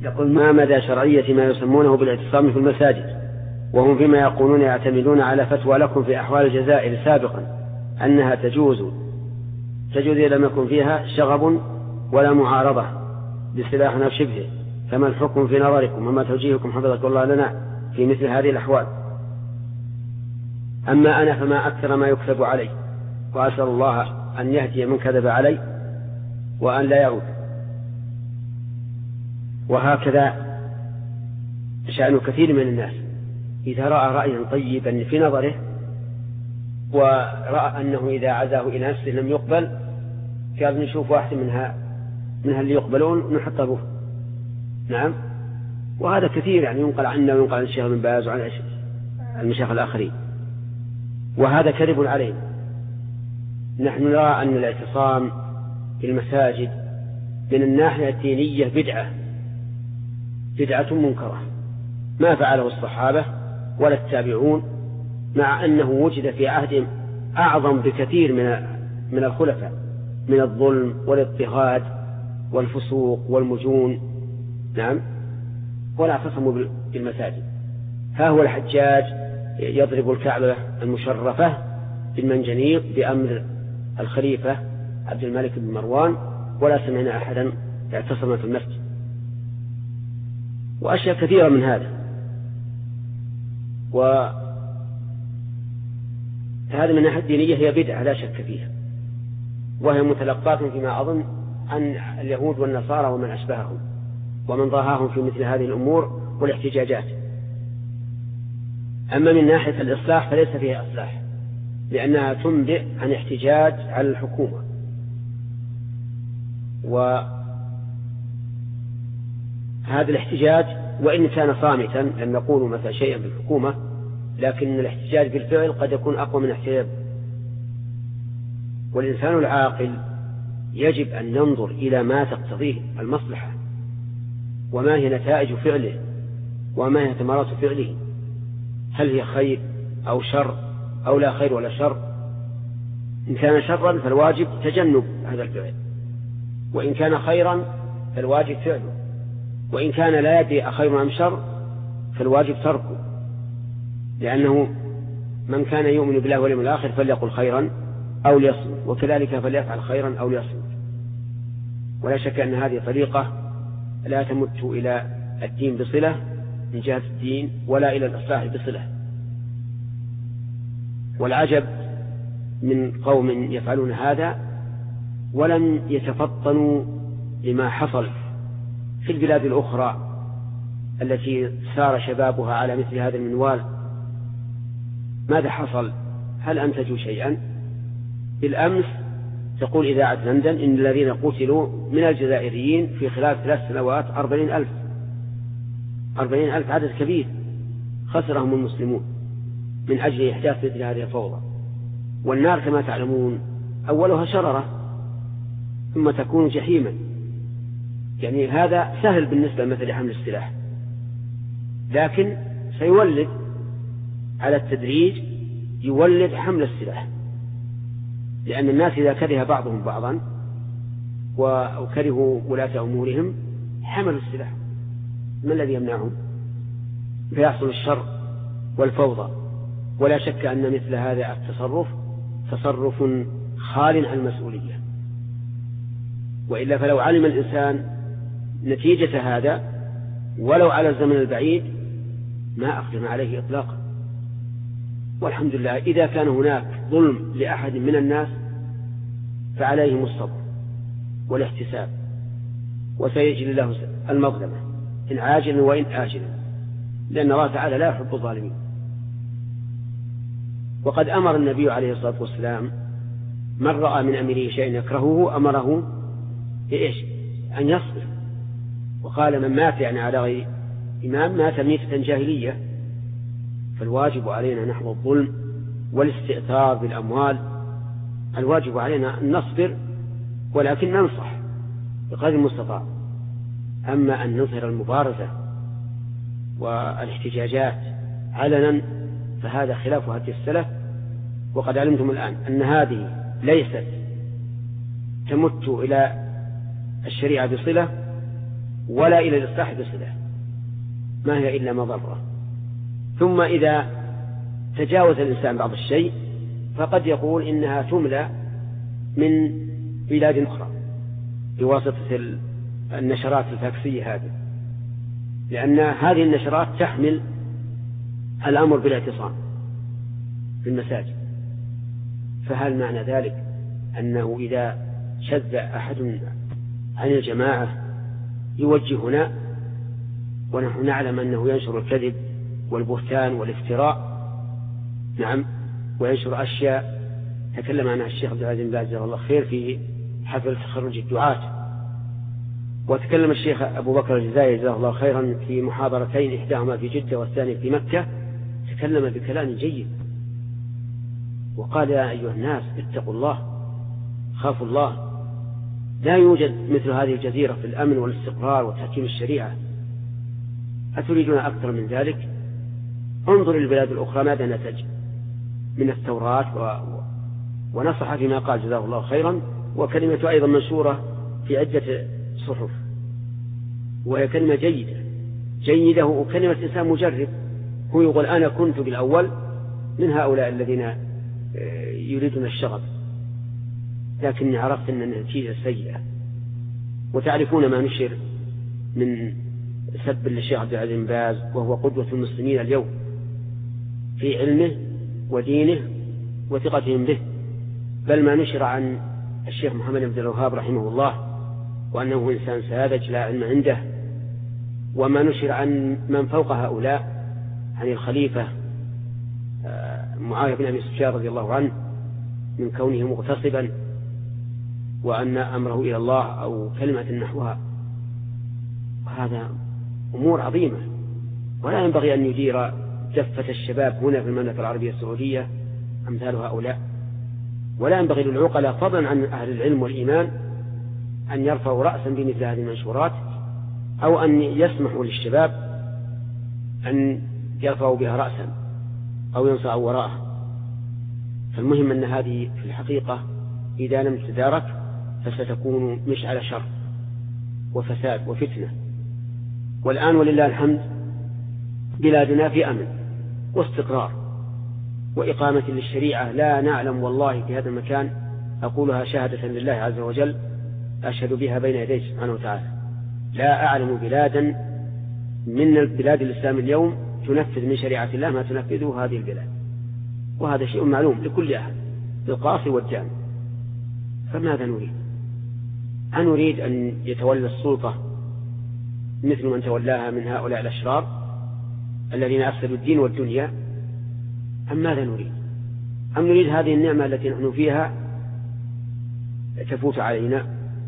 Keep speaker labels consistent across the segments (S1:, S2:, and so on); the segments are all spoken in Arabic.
S1: يقول: ما مدى شرعية ما يسمونه بالاعتصام في المساجد، وهم فيما يقولون يعتمدون على فتوى لكم في أحوال الجزائر سابقا أنها تجوز إذا لم يكن فيها شغب ولا معارضة بسلاح أو شبهه، فما الحكم في نظركم وما توجيهكم حفظك الله لنا في مثل هذه الأحوال؟ أما أنا فما أكثر ما يكذب علي، وأسأل الله أن يهدي من كذب علي وأن لا يعود. وهكذا شأن كثير من الناس، إذا رأى رأيا طيبا في نظره ورأى أنه إذا عزاه إلى نفسه لم يقبل، كان نشوف واحد منها اللي يقبلون نحطه. نعم، وهذا كثير يعني ينقل عنا وينقل عن الشيخ بن باز وعن المشايخ الآخرين، وهذا كذب علينا. نحن نرى أن الاعتصام في المساجد من الناحية الدينية بدعة منكرة ما فعله الصحابة ولا التابعون، مع أنه وجد في عهد أعظم بكثير من الخلفاء من الظلم والاضطهاد والفسوق والمجون. نعم، ولا اعتصموا بالمساجد. ها هو الحجاج يضرب الكعبة المشرفة بالمنجنيق بأمر الخليفة عبد الملك بن مروان، ولا سمعنا أحدا اعتصم في المسجد، وأشياء كثيرة من هذا. وهذا من الناحية الدينية هي بدعة لا شك فيها، وهي متلقاة فيما أظن عن اليهود والنصارى ومن أشبههم ومن ضاهاهم في مثل هذه الأمور والاحتجاجات. أما من ناحية الإصلاح فليس فيها إصلاح، لأنها تنبئ عن احتجاج على الحكومة، وهذا الاحتجاج وإن كان صامتا لم يقولوا مثلا شيئا بالحكومة، لكن الاحتجاج بالفعل قد يكون أقوى من الاحتجاج. والإنسان العاقل يجب أن ينظر إلى ما تقتضيه المصلحة، وما هي نتائج فعله، وما هي ثمرات فعله، هل هي خير أو شر أو لا خير ولا شر. إن كان شرا فالواجب تجنب هذا الفعل، وإن كان خيرا فالواجب فعله، وإن كان لا يدري أخير أم شر فالواجب تركه، لأنه من كان يؤمن بالله واليوم الآخر فليقل خيرا أو ليصمت، وكذلك فليفعل خيرا أو ليصمت. ولا شك أن هذه طريقة لا تمت إلى الدين بصلة من جهة الدين ولا إلى الإصلاح بصلة. والعجب من قوم يفعلون هذا ولم يتفطنوا لما حصل في البلاد الأخرى التي سار شبابها على مثل هذا المنوال. ماذا حصل؟ هل أنتجوا شيئا؟ بالأمس تقول إذاعة لندن إن الذين قتلوا من الجزائريين في خلال 3 سنوات 40,000. 40,000 عدد كبير خسرهم المسلمون من أجل إحداث مثل هذه الفوضى. والنار كما تعلمون أولها شررة ثم تكون جحيما، يعني هذا سهل بالنسبة مثل حمل السلاح، لكن سيولد على التدريج يولد حمل السلاح، لأن الناس إذا كره بعضهم بعضا وكرهوا ولاة أمورهم حملوا السلاح، ما الذي يمنعهم؟ فيحصل الشر والفوضى. ولا شك أن مثل هذا التصرف تصرف خال عن المسؤولية، وإلا فلو علم الإنسان نتيجة هذا ولو على الزمن البعيد ما أقدم عليه إطلاقا. والحمد لله إذا كان هناك ظلم لأحد من الناس فعليهم الصبر والاحتساب، وسيجري له المظلمة إن عاجلا وإن آجلا، لأن الله تعالى لا يحب الظالمين. وقد أمر النبي عليه الصلاة والسلام من رأى من أمره شيئا يكرهه أمره بإيش؟ أن يصبر، وقال من مات يعني على غير إمام مات ميتة جاهلية. فالواجب علينا نحو الظلم والاستئثار بالأموال، الواجب علينا أن نصبر ولكن ننصح بقدر المستطاع. أما أن نظهر المبارزة والاحتجاجات علنا فهذا خلاف هدي السلف. وقد علمتم الآن أن هذه ليست تمت إلى الشريعة بصلة، ولا إلى الإصلاح بصلة، ما هي إلا مضرة. ثم إذا تجاوز الإنسان بعض الشيء فقد يقول إنها تملى من بلاد أخرى بواسطة النشرات الفاكسية هذه، لأن هذه النشرات تحمل الأمر بالاعتصام في المساجد. فهل معنى ذلك أنه إذا شذ أحد عن الجماعة يوجهنا ونحن نعلم أنه ينشر الكذب والبهتان والافتراء؟ نعم، وينشر أشياء تكلم عنها الشيخ عبد العزيز بن باز جزاه الله خير في حفل تخرج الدعاة، وتكلم الشيخ أبو بكر الجزائري جزاه الله خيرا في محاضرتين، إحداهما في جدة والثانية في مكة، تكلم بكلام جيد وقال: يا أيها الناس اتقوا الله، خافوا الله، لا يوجد مثل هذه الجزيرة في الأمن والاستقرار وتحكيم الشريعة، أتريدون أكثر من ذلك؟ انظر البلاد الأخرى ماذا نتج من الثورات، ونصح فيما قال جزاه الله خيرا، وكلمة أيضا منشورة في عدة صحف، وهي كلمة جيدة وكلمة إنسان مجرب. هو يقول: أنا كنت بالأول من هؤلاء الذين يريدون الشغب، لكني عرفت أن النتيجة سيئة. وتعرفون ما نشر من سب للشيخ عبد العزيز بن باز، وهو قدوة المسلمين اليوم في علمه ودينه وثقتهم به، بل ما نشر عن الشيخ محمد بن الوهاب رحمه الله وأنه إنسان ساذج لا علم عنده، وما نشر عن من فوق هؤلاء، عن الخليفة معاوية بن أبي سفيان رضي الله عنه من كونه مغتصبا وأن أمره إلى الله أو كلمة نحوها. هذا أمور عظيمة، ولا ينبغي أن يدير جفة الشباب هنا في المملكة العربية السعودية أمثال هؤلاء، ولا ينبغي للعقلاء فضلا عن أهل العلم والإيمان أن يرفعوا رأسا بمثل هذه المنشورات، أو أن يسمحوا للشباب أن يرفعوا بها رأسا أو ينصعوا وراءها. فالمهم أن هذه في الحقيقة إذا لم تدارك فستكون مشعل شر وفساد وفتنة. والآن ولله الحمد بلادنا في أمن واستقرار وإقامة للشريعة، لا نعلم والله في هذا المكان، أقولها شهادة لله عز وجل أشهد بها بين يديه سبحانه وتعالى، لا أعلم بلادا من البلاد الإسلام اليوم تنفذ من شريعة الله ما تنفذه هذه البلاد، وهذا شيء معلوم لكل أحد بالقاصي والجامع. فماذا نريد؟ أنريد أن يتولى السلطة مثل من تولاها من هؤلاء الأشرار الذين أفسدوا الدين والدنيا، أم ماذا نريد؟ أم نريد هذه النعمة التي نحن فيها تفوت علينا؟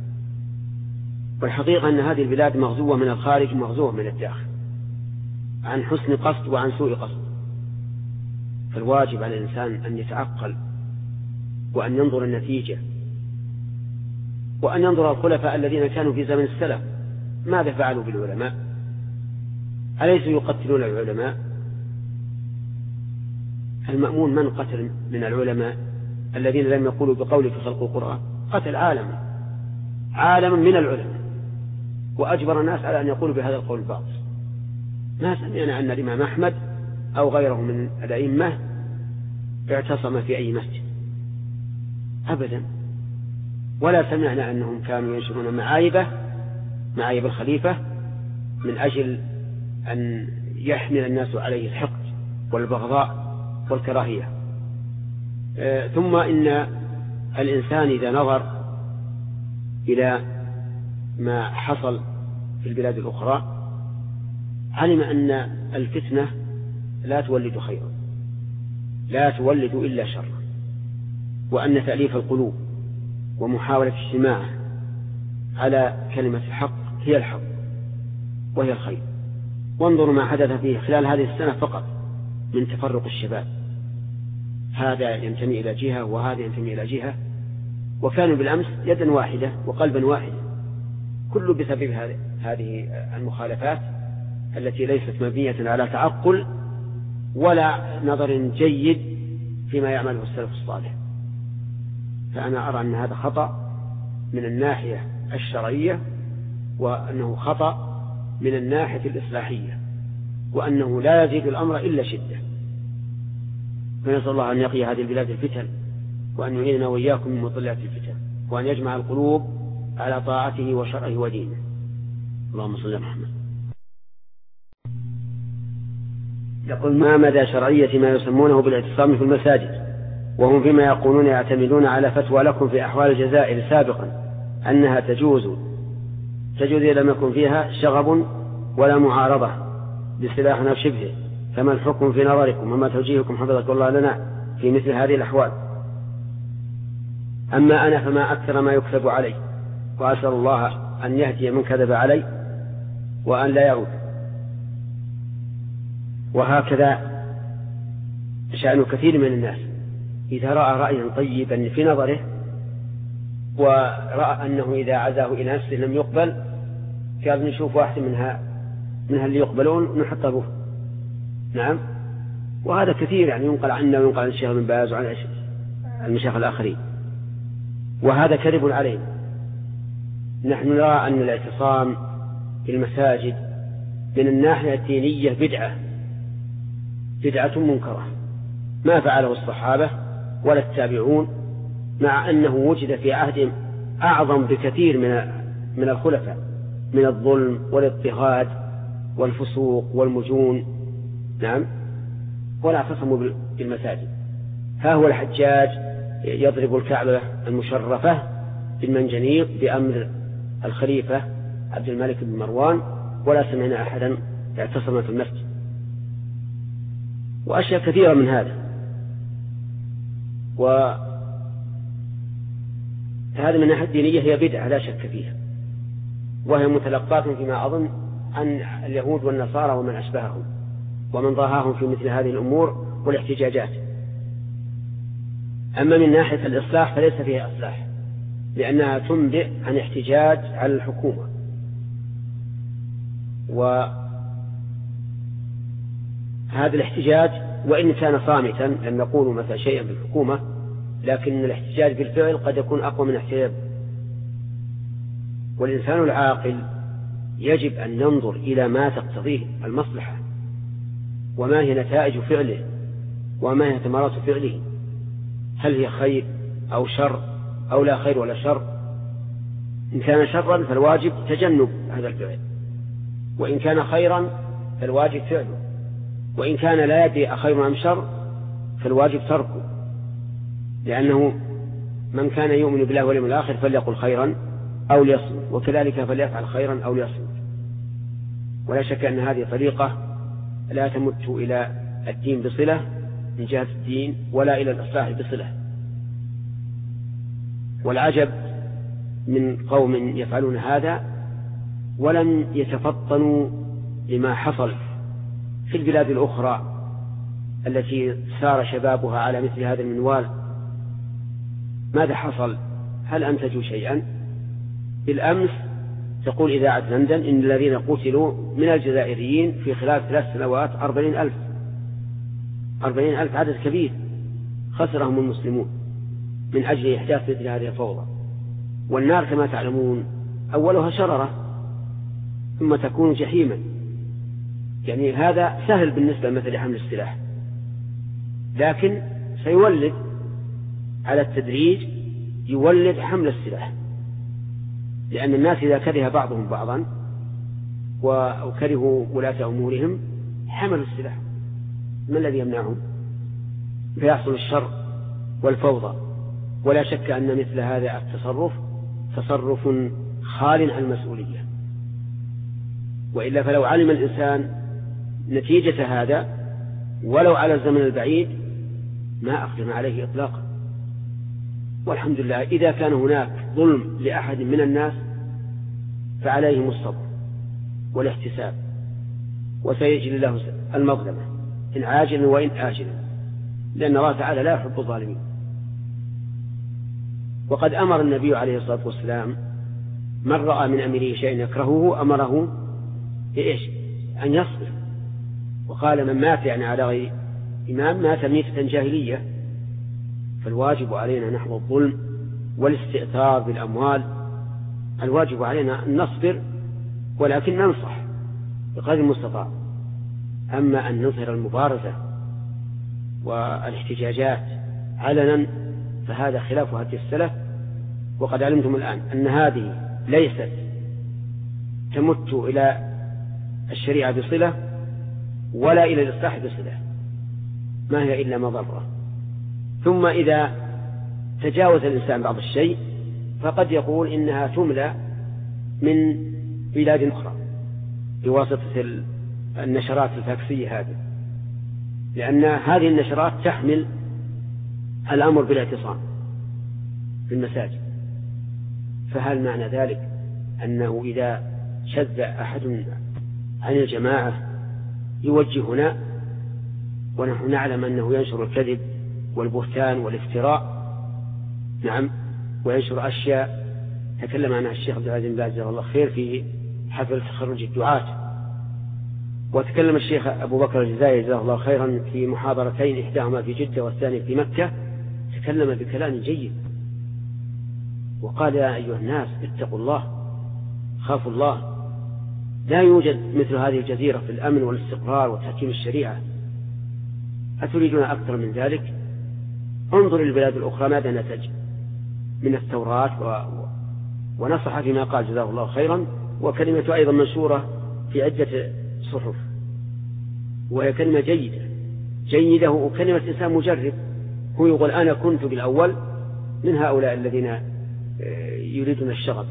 S1: والحقيقة أن هذه البلاد مغزوة من الخارج ومغزوة من الداخل، عن حسن قصد وعن سوء قصد. فالواجب على الإنسان أن يتعقل وأن ينظر النتيجة، وأن ينظر الخلفاء الذين كانوا في زمن السلف ماذا فعلوا بالعلماء؟ أليسوا يقتلون العلماء؟ المأمون من قتل من العلماء الذين لم يقولوا بقول في خلق القرآن؟ قتل عالما من العلماء، وأجبر الناس على أن يقولوا بهذا القول الباطل. ما سمعنا أن الإمام أحمد أو غيره من الأئمة اعتصم في أي مسجد أبدا، ولا سمعنا أنهم كانوا ينشرون معايب الخليفة من أجل أن يحمل الناس عليه الحقد والبغضاء والكراهية. ثم إن الإنسان إذا نظر إلى ما حصل في البلاد الأخرى علم أن الفتنة لا تولد خيرا، لا تولد إلا شرا، وأن تأليف القلوب ومحاولة اجتماعها على كلمة الحق هي الحق وهي الخير. وانظروا ما حدث فيه خلال هذه السنة فقط من تفرق الشباب، هذا ينتمي إلى جهة وهذا ينتمي إلى جهة، وكانوا بالأمس يدا واحدة وقلبا واحدا، كله بسبب هذه المخالفات التي ليست مبنية على تعقل ولا نظر جيد فيما يعمله السلف الصالح. فأنا أرى أن هذا خطأ من الناحية الشرعية وأنه خطأ من الناحية الإصلاحية، وأنه لا يزيد الأمر إلا شدة. فنسأل الله أن يقي هذه البلاد الفتن، وأن يعيننا وإياكم من مضلات الفتن، وأن يجمع القلوب على طاعته وشرعه ودينه. اللهم صل على محمد. يقول: ما مدى شرعية ما يسمونه بالاعتصام في المساجد، وهم فيما يقولون يعتمدون على فتوى لكم في أحوال الجزائر سابقا أنها تجوز إذا لم يكن فيها شغب ولا معارضة بسلاح أو شبهه، فما الحكم في نظركم وما توجيهكم حفظك الله لنا في مثل هذه الأحوال؟ أما أنا فما أكثر ما يكذب علي، وأسأل الله أن يهدي من كذب علي وأن لا يعود. وهكذا شأن كثير من الناس، إذا رأى رأيا طيبا في نظره ورأى أنه إذا عزاه إلى نفسه لم يقبل، قال نشوف واحد منها اللي يقبلون نحطه به. نعم، وهذا كثير، يعني ينقل عنا وينقل عن الشيخ بن باز وعن المشايخ الآخرين، وهذا كذب علينا. نحن نرى أن الاعتصام في المساجد من الناحية الدينية بدعة منكرة ما فعله الصحابة ولا التابعون، مع أنه وجد في عهد أعظم بكثير من الخلفاء من الظلم والاضطهاد والفسوق والمجون. نعم، ولا اعتصموا بالمساجد. ها هو الحجاج يضرب الكعبة المشرفة بالمنجنيق بأمر الخليفة عبد الملك بن مروان، ولا سمعنا أحدا اعتصم في المسجد، وأشياء كثيرة من هذا. وهذا من الناحية الدينية هي بدعة لا شك فيها، وهي متلقاة فيما أظن عن اليهود والنصارى ومن أشبههم ومن ضاهاهم في مثل هذه الأمور والاحتجاجات. أما من ناحية الإصلاح فليس فيها إصلاح، لأنها تنبئ عن احتجاج على الحكومة، وهذا الاحتجاج وإن كان صامتا لم يقولوا مثلا شيئا بالحكومة، لكن الاحتجاج بالفعل قد يكون أقوى من احتجاج. والإنسان العاقل يجب أن ينظر إلى ما تقتضيه المصلحة، وما هي نتائج فعله، وما هي ثمرات فعله، هل هي خير أو شر أو لا خير ولا شر. إن كان شرا فالواجب تجنب هذا الفعل، وإن كان خيرا فالواجب فعله، وإن كان لا يدري أخير أم شر فالواجب تركه، لأنه من كان يؤمن بالله واليوم الآخر فليقل خيرا أو ليصمت، وكذلك فليفعل خيرا أو ليصمت. ولا شك أن هذه طريقة لا تمت إلى الدين بصلة من جهة الدين ولا إلى الإصلاح بصلة. والعجب من قوم يفعلون هذا ولم يتفطنوا لما حصل في البلاد الأخرى التي سار شبابها على مثل هذا المنوال. ماذا حصل؟ هل أنتجوا شيئا؟ بالأمس تقول إذاعة لندن إن الذين قتلوا من الجزائريين في خلال 3 سنوات 40,000. 40,000 عدد كبير خسرهم المسلمون من أجل إحداث مثل هذه الفوضى. والنار كما تعلمون أولها شررة ثم تكون جحيما، يعني هذا سهل بالنسبة مثل حمل السلاح، لكن سيولد على التدريج يولد حمل السلاح، لأن الناس إذا كره بعضهم بعضا وكرهوا ولاة أمورهم حملوا السلاح. ما الذي يمنعهم؟ فيحصل الشر والفوضى. ولا شك أن مثل هذا التصرف تصرف خال عن المسؤولية، وإلا فلو علم الإنسان نتيجة هذا ولو على الزمن البعيد ما أقدم عليه إطلاقا. والحمد لله إذا كان هناك ظلم لأحد من الناس فعليهم الصبر والاحتساب، وسيجري له المظلمة إن عاجلا وإن آجلا، لأن الله تعالى لا يحب الظالمين. وقد أمر النبي عليه الصلاة والسلام من رأى من أمره شيئا يكرهه أمره بإيش؟ أن يصبر، وقال من مات يعني على غير إمام مات ميتة جاهلية. فالواجب علينا نحو الظلم والاستئثار بالأموال، الواجب علينا أن نصبر ولكن ننصح بقدر المستطاع. أما أن نظهر المبارزة والاحتجاجات علنا فهذا خلاف هدي السلف. وقد علمتم الآن أن هذه ليست تمت إلى الشريعة بصلة ولا إلى الإصلاح بصلة، ما هي إلا مضرة. ثم إذا تجاوز الإنسان بعض الشيء فقد يقول إنها تملى من بلاد أخرى بواسطة النشرات الفاكسية هذه، لأن هذه النشرات تحمل الأمر بالاعتصام في المساجد. فهل معنى ذلك أنه إذا شذ أحد عن الجماعة يوجهنا ونحن نعلم أنه ينشر الكذب والبهتان والافتراء؟ نعم، وينشر أشياء تكلم عنها الشيخ عبد العزيز بن باز جزاه الله خير في حفل تخرج الدعاة. وتكلم الشيخ أبو بكر الجزائري جزاه الله خيرا في محاضرتين، إحداهما في جدة والثانية في مكة، تكلم بكلام جيد وقال: يا أيها الناس اتقوا الله، خافوا الله، لا يوجد مثل هذه الجزيرة في الأمن والاستقرار وتحكيم الشريعة، أتريدون أكثر من ذلك؟ انظر البلاد الأخرى ماذا نتج من الثورات ونصح فيما قال جزاه الله خيرا. وكلمة أيضا منشورة في عدة صحف، وهي كلمة جيدة وكلمة إنسان مجرب. هو يقول: أنا كنت بالأول من هؤلاء الذين يريدون الشغب،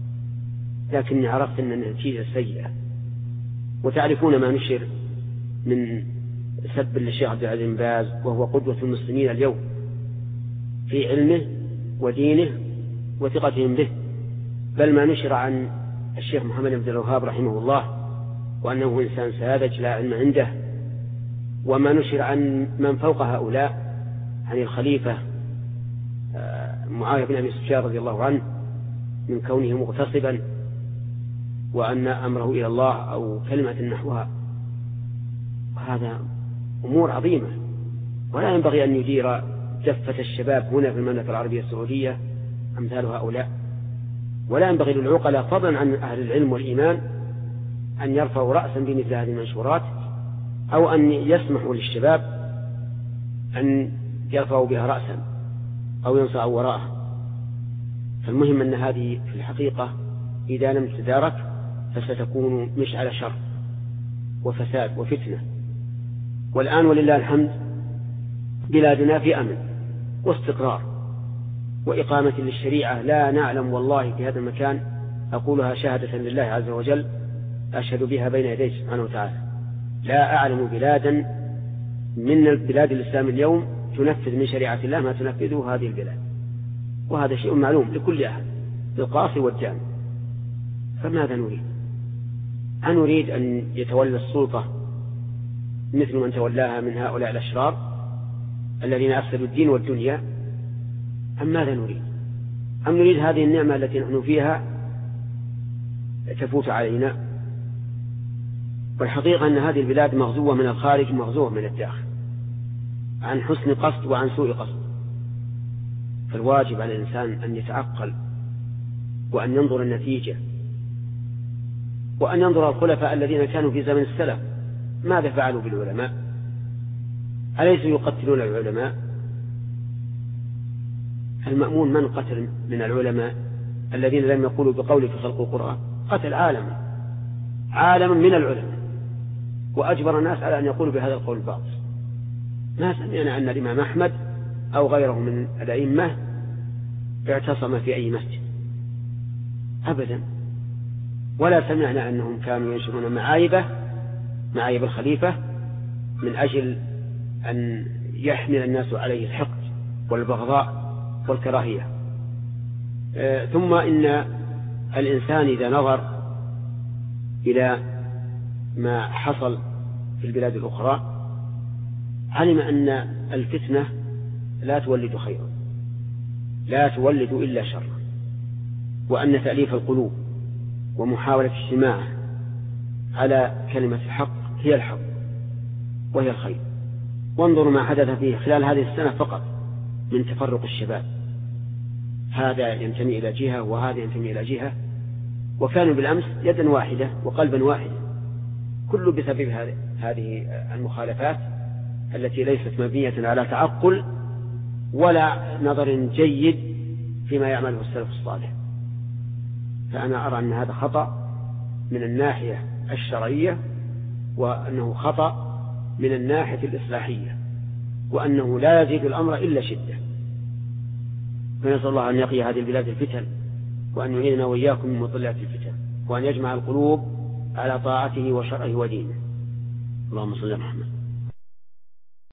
S1: لكني عرفت أن النتيجة سيئة. وتعرفون ما نشر من سب للشيخ عبد العزيز بن باز، وهو قدوة المسلمين اليوم في علمه ودينه وثقتهم به، بل ما نشر عن الشيخ محمد بن عبد الوهاب رحمه الله وأنه إنسان ساذج لا علم عنده، وما نشر عن من فوق هؤلاء، عن الخليفة معاوية بن أبي سفيان رضي الله عنه من كونه مغتصبا وأن أمره إلى الله أو كلمة نحوها. هذا أمور عظيمة، ولا ينبغي أن يدير جفة الشباب هنا في المملكة العربية السعودية أمثال هؤلاء. ولا ينبغي للعقلاء فضلا عن أهل العلم والإيمان أن يرفعوا رأسا بمثل هذه المنشورات، أو أن يسمحوا للشباب أن يرفعوا بها رأسا أو ينصعوا وراءها. فالمهم أن هذه في الحقيقة إذا لم تدارك فستكون مشعل شر وفساد وفتنة. والآن ولله الحمد بلادنا في أمن واستقرار وإقامة للشريعة، لا نعلم والله في هذا المكان، أقولها شهادة لله عز وجل أشهد بها بين يديه سبحانه وتعالى، لا أعلم بلادا من البلاد الإسلام اليوم تنفذ من شريعة الله ما تنفذه هذه البلاد، وهذا شيء معلوم لكل أحد، للقاصي والجامع. فماذا نريد؟ أنريد أن يتولى السلطة مثل من تولاها من هؤلاء الأشرار الذين أفسدوا الدين والدنيا، أم ماذا نريد؟ أم نريد هذه النعمة التي نحن فيها تفوت علينا؟ والحقيقة أن هذه البلاد مغزوة من الخارج ومغزوة من الداخل، عن حسن قصد وعن سوء قصد. فالواجب على الإنسان أن يتعقل وأن ينظر النتيجة، وأن ينظر الخلفاء الذين كانوا في زمن السلف ماذا فعلوا بالعلماء؟ أليسوا يقتلون العلماء؟ المأمون من قتل من العلماء الذين لم يقولوا بقول في خلق القرآن؟ قتل عالما من العلماء، وأجبر الناس على أن يقولوا بهذا القول الباطل. ما سمعنا أن الإمام أحمد أو غيره من الأئمة اعتصم في أي مسجد أبدا، ولا سمعنا أنهم كانوا ينشرون معايب الخليفة من أجل أن يحمل الناس عليه الحقد والبغضاء والكراهية. ثم إن الإنسان إذا نظر إلى ما حصل في البلاد الأخرى علم أن الفتنة لا تولد خيرا، لا تولد إلا شرا، وأن تأليف القلوب ومحاولة اجتماع على كلمة الحق هي الحق وهي الخير. وانظروا ما حدث فيه خلال هذه السنة فقط من تفرق الشباب، هذا ينتمي إلى جهة وهذا ينتمي إلى جهة، وكانوا بالأمس يدا واحدة وقلبا واحدا، كله بسبب هذه المخالفات التي ليست مبنية على تعقل ولا نظر جيد فيما يعمله السلف الصالح. فأنا أرى أن هذا خطأ من الناحية الشرعية، وأنه خطأ من الناحية الإصلاحية، وأنه لا يزيد الأمر إلا شدة. فنسأل الله أن يقي هذه البلاد الفتن، وأن يعيننا وإياكم من مضلات الفتن، وأن يجمع القلوب على طاعته وشرعه ودينه. اللهم صل على محمد.